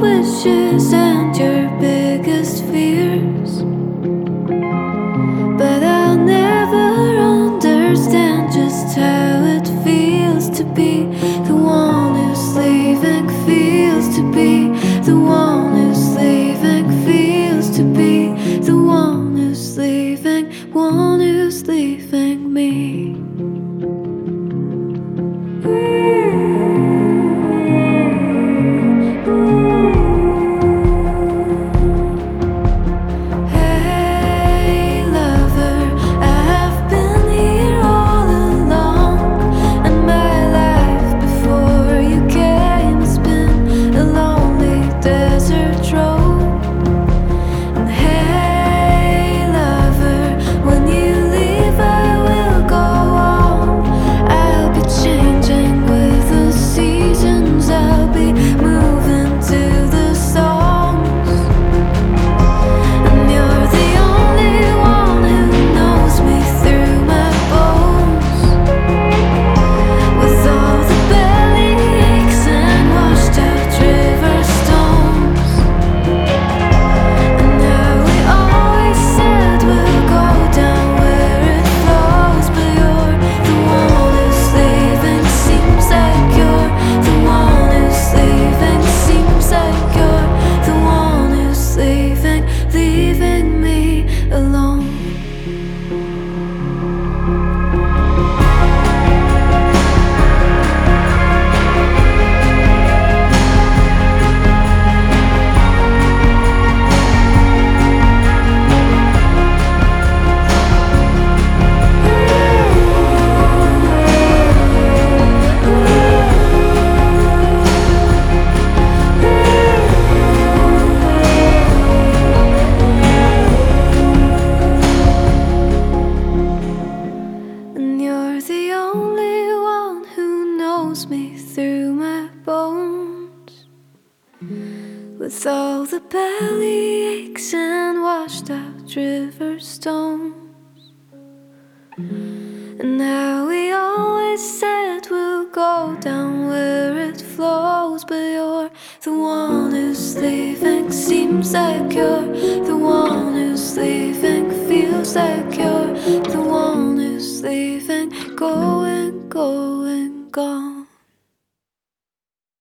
wishes and your biggest fears. But I'll never understand just how it feels to be the one who's leaving, feels to be the one who's leaving, feels to be the one who's leaving me. Leaving me alone. The only one who knows me through my bones, with all the belly aches and washed out river stones. And now we always said we'll go down where it flows, but you're the one who's leaving, seems like you're the one who's leaving, feels like you're the one who's leaving, going, gone.